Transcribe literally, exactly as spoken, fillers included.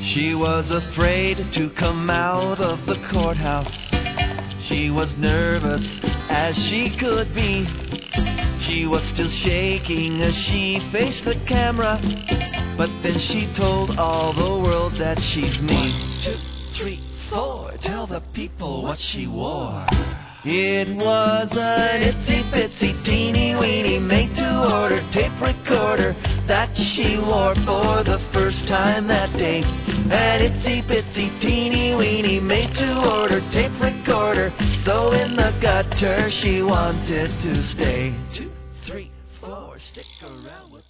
She was afraid to come out of the courthouse. She was nervous as she could be. She was still shaking as she faced the camera. But then she told all the world that she's me. One, two, three, four. Tell the people what she wore. It was an itsy bitsy teeny weeny made to order tape recorder that she wore for the first time that day. An itsy bitsy teeny weeny made to order tape recorder, so in the gutter she wanted to stay. Two, three, four, stick around with